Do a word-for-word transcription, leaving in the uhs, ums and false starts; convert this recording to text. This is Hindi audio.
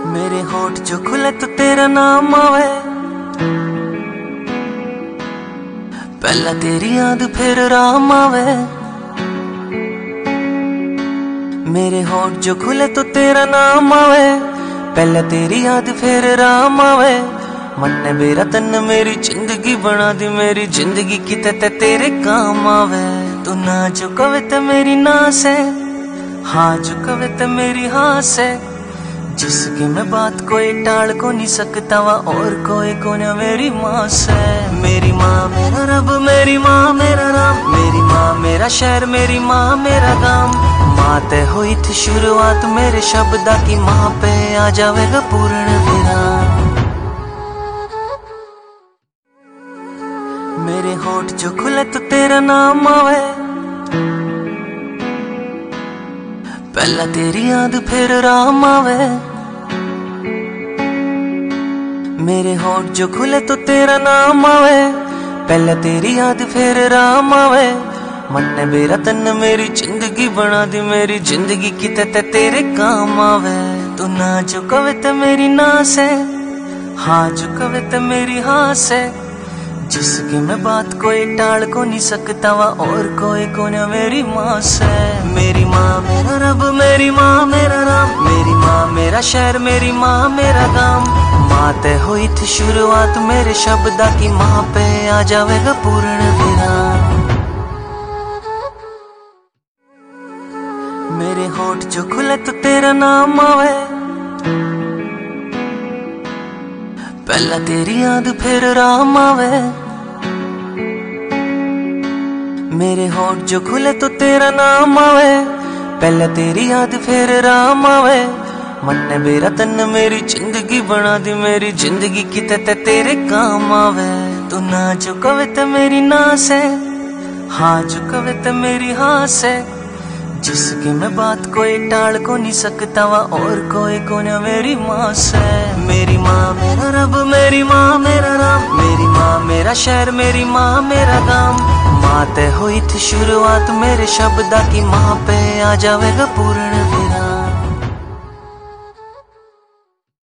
मेरे होठ जो खुले तो तेरा नाम आवे, पहला तेरी याद फिर राम आवे। मेरे होठ जो खुले तो तेरा नाम आवे, पहला तेरी याद फिर राम आवे। मन ने मेरा तन मेरी जिंदगी बना दी, मेरी जिंदगी किते ते तेरे काम आवे। तू ना जो कवे ते मेरी ना से, हाँ जो कवे ते मेरी हाँ से। जिसकी मैं बात कोई टाल को नहीं सकता वा, और कोई को न मेरी माँ से। मेरी माँ मेरा रब, मेरी माँ मेरा राम, मेरी माँ मेरा शहर, मेरी माँ मेरा गाम। माँ ते हुई थी शुरुआत मेरे शब्दा की, माँ पे आ जावेगा पूर्ण विराम। मेरे होठ जो खुले तो तेरा नाम आवे, पहला तेरी याद फिर राम आवे। मेरे होठ जो खुले तो तेरा नाम आवे, पहला तेरी याद फिर राम आवे। मन ने मेरा तन मेरी जिंदगी बना दी, मेरी जिंदगी किते ते तेरे काम आवे। तू ना जो कवे ते मेरी ना से, हाँ जो कवे ते मेरी हाँ से। जिसकी मैं बात कोई टाल को नहीं सकता वा, और कोई को न मेरी माँ से। मेरी माँ मेरा रब, मेरी माँ मेरा राम, मेरी माँ मेरा शहर, मेरी माँ मेरा गाम। माँ ते हुई थी शुरुआत मेरे शब्दा की, माँ पे आ जावेगा पूर्ण विराम। मेरे होठ जो खुले तो तेरा नाम आवे, पहला तेरी याद फिर राम आवे। मेरे होठ जो खुले तो तेरा नाम आवे, पहला तेरी याद फिर राम आवे। मन ने मेरा तन मेरी जिंदगी बना दी, मेरी जिंदगी किते ते तेरे काम आवे। तू ना जो कवे ते मेरी ना से, हाँ जो कवे ते मेरी हाँ से। जिसकी मैं बात कोई टाल को नहीं सकता वा, और कोई को न मेरी माँ से। मेरी माँ मेरा रब, मेरी माँ मेरा राम, मेरी माँ मेरा शहर, मेरी माँ मेरा गाम। माँ ते हुई थी शुरुआत मेरे शब्दा की, माँ पे आ जावेगा पूर्ण